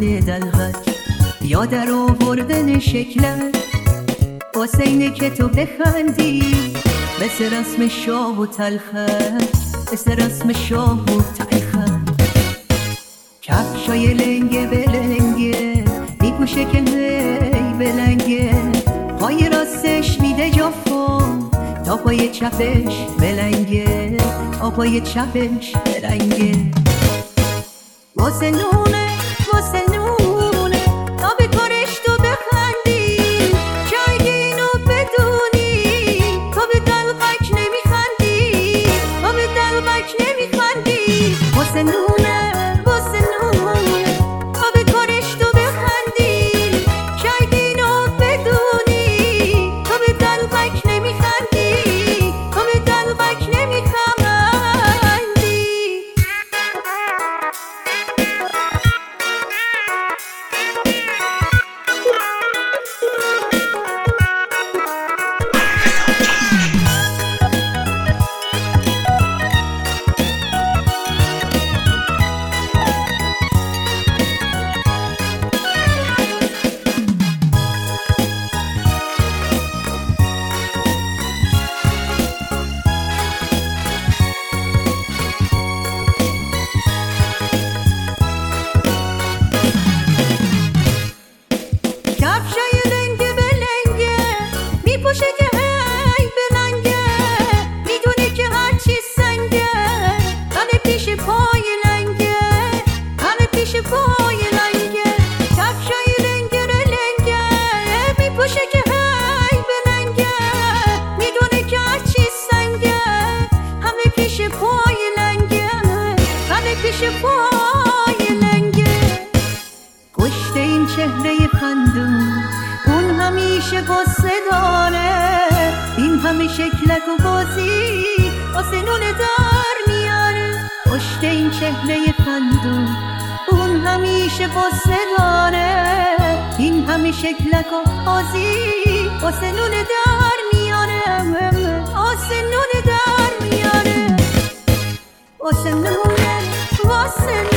های دلغک یا در آوردن شکلت واسه اینه که تو بخندی مثل رسم شاه و تلخک، مثل رسم شاه و تلخک. کفشای لنگه بلنگه میپوشه که هی بلنگه، پای راستش میده جافا تا پای چپش بلنگه، تا پای چپش بلنگه. واسه نونه واسه نونه تا به کارش تو بخندی، شاید اینو بدونی تا به دلغک نمیخندی، تا به دلغک نمیخندی. واسه نونه واسه نونه تا به کارش تو بخندی، شاید اینو بدونی تا به دلغک نمیخندی، تا به دلغک نمیخندی. کفشای لنگه بلنگه میپوشه که هی بلنگه، میدونه که هرچی سنگه همه پیش پای لنگه، همه پیش پای لنگه. کفشای لنگه بلنگه میپوشه که هی بلنگه، میدونه که هرچی سنگه همه پیش پای لنگه، همه پیش پای لنگه. گشت این چهره خندون اون همیشه غصه داره، این همه شکلک و بازی واسه نونه در میاره. گشت این چهره خندون اون همیشه غصه داره، این همه شکلک و بازی واسه نونه در میاره، واسه نونه در میاره. واسه نونه واسه